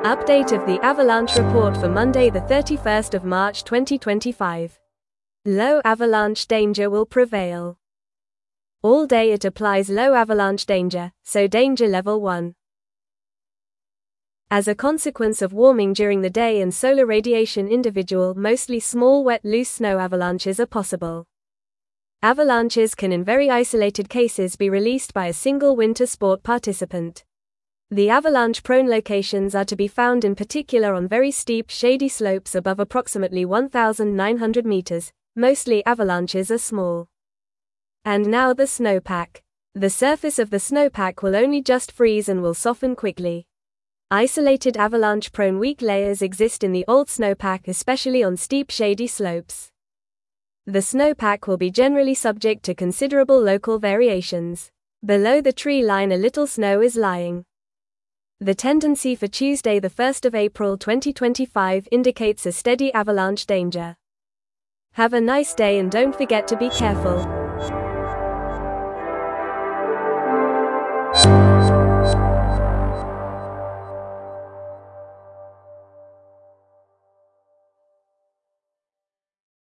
Update of the avalanche report for Monday the 31st of March 2025. Low avalanche danger will prevail. All day it applies low avalanche danger, so danger level 1. As a consequence of warming during the day and solar radiation, individual, mostly small wet loose snow avalanches are possible. Avalanches can in very isolated cases be released by a single winter sport participant. The avalanche-prone locations are to be found in particular on very steep, shady slopes above approximately 1,900 meters. Mostly avalanches are small. And now the snowpack. The surface of the snowpack will only just freeze and will soften quickly. Isolated avalanche-prone weak layers exist in the old snowpack, especially on steep, shady slopes. The snowpack will be generally subject to considerable local variations. Below the tree line a little snow is lying. The tendency for Tuesday the 1st of April 2025 indicates a steady avalanche danger. Have a nice day and don't forget to be careful.